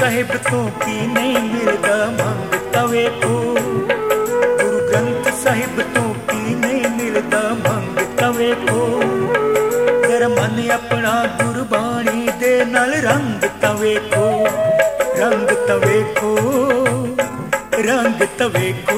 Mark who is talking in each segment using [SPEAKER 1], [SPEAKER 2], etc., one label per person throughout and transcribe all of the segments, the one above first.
[SPEAKER 1] साहिब तो की नहीं मिलदा मंगता वेखो, गुरु ग्रंथ साहिब तो की नहीं मिलदा मंगता वेखो। जरा मन अपना गुरबाणी दे नाल रंग तवेखो, रंग तवेखो, रंग तवेखो।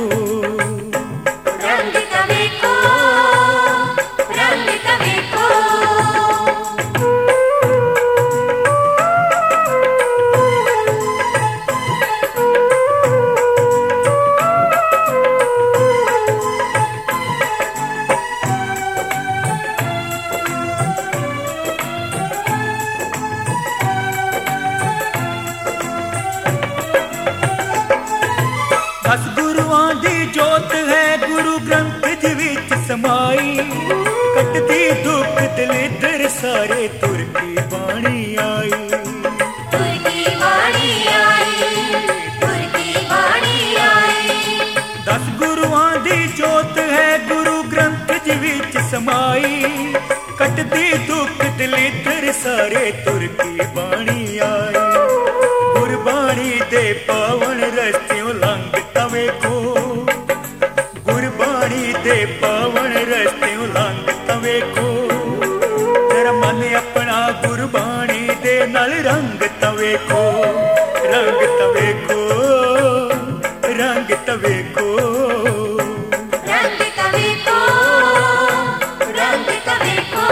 [SPEAKER 1] दस गुरुआं दी जोत है गुरु ग्रंथ जी विच समाई, कटदी दुख दलिदर सारे तुर की बाणी आई,
[SPEAKER 2] तुर की बाणी आई, तुर की बाणी आई।
[SPEAKER 1] दस गुरुआं दी जोत है गुरु ग्रंथ जी विच समाई, कटदी दुख दलिदर सारे तुर की बाणी आई। गुरबाणी दे पावन रस्तियों लंघ तवेखो, गुरबाणी दे पावन रस्तियों लंघ तवेखो। तेरा मन अपना गुरबाणी दे नाल रंग तवेखो, रंग तवेखो, रंग तवेखो।
[SPEAKER 2] रंग तवेखो, रंग तवेखो।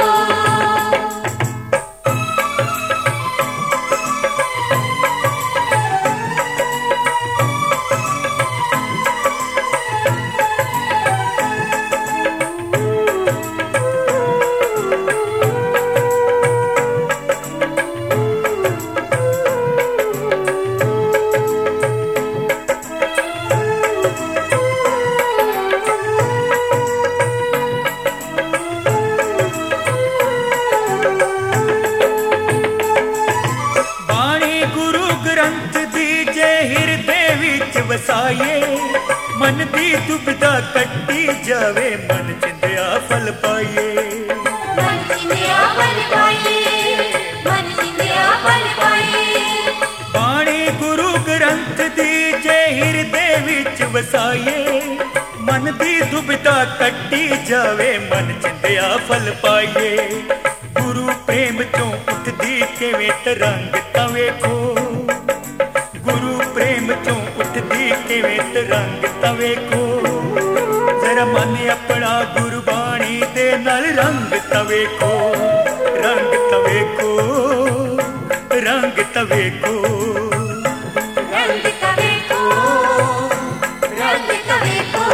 [SPEAKER 1] वसाइए मन दी दुविधा कट्टी जावे, मन चिंदिया फल पाइए,
[SPEAKER 2] मन चिंदिया फल पाइए, मन चिंदिया फल पाइए।
[SPEAKER 1] बाणी गुरु ग्रंथ दी जे हिरदे विच वसाइए, मन दी दुविधा कट्टी जावे, मन चिंदिया फल पाइए। गुरु प्रेम चों उठदी किवें तरंग तवेखो, गुरु प्रेम चों उठदी किवें तरंग तवेखो। जरा मन अपना गुरबाणी दे नाल रंग तवेखो, रंग तवेखो, रंग तवेखो।
[SPEAKER 2] रंग तवेखो, रंग तवेखो।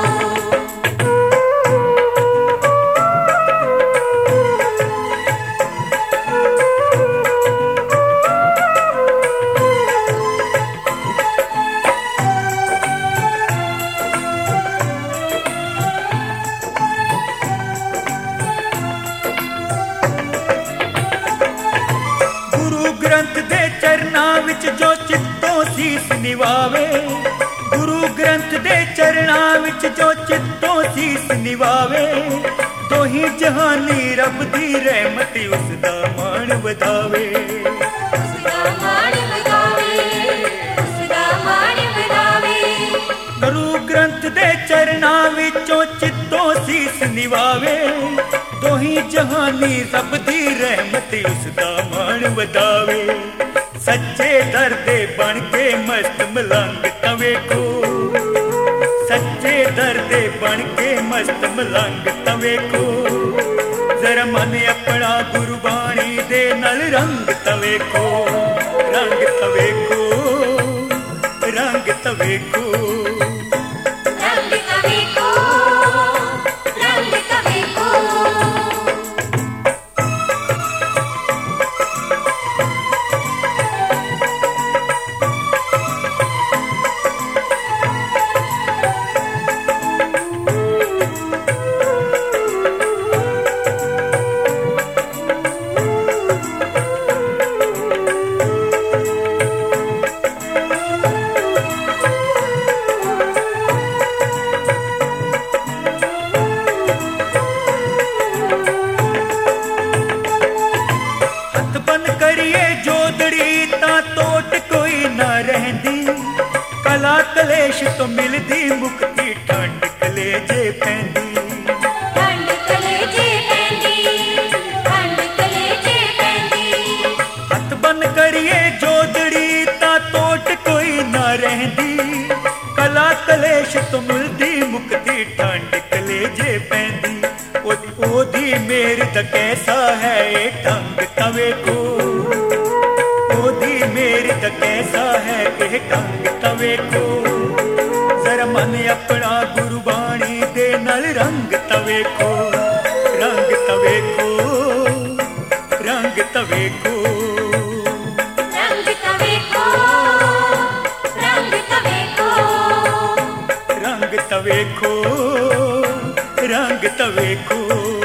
[SPEAKER 1] जो चित्तों शीस निवावे, गुरु ग्रंथ दे चरणां विच जो चित्तों शीस निवावे, तो ही जहानी रब दी रहमत उसदा मान वधावे,
[SPEAKER 2] उसदा मान वधावे, उसदा मान वधावे।
[SPEAKER 1] गुरु ग्रंथ दे चरणां विचों चित्तों शीस निवावे, तो ही जहानी रब दी रहमत उसदा मान वधावे। सच्चे दर्दे बन के मस्त मलंग तवेखो, सच्चे दर्दे बन के मस्त मलंग तवेखो। जरा मन अपना गुरबाणी दे नाल रंग तवेखो, रंग तवेखो, रंग तवेखो।
[SPEAKER 2] रंग तवेखो, रंग तवेखो।
[SPEAKER 1] तो मिलदी मुक्ति ठंड कलेजे पैंदी
[SPEAKER 2] ठंड कलेजे पैंदी ठंड कलेजे पैंदी
[SPEAKER 1] हथ बन करिए जोदड़ी ता तोट कोई ना रहंदी कला कलेश तो मिलदी मुक्ति ठंड कलेजे पैंदी ओदी मेर दा कैसा है ए ढंग तवे को ओदी मेर दा कैसा है ए ढंग तवे को जरा मन अपना गुरबाणी दे नल रंग तवे को रंग तवे को रंग तवे को
[SPEAKER 2] रंग तवे को रंग तवे को
[SPEAKER 1] रंग तवे को रंग तवे को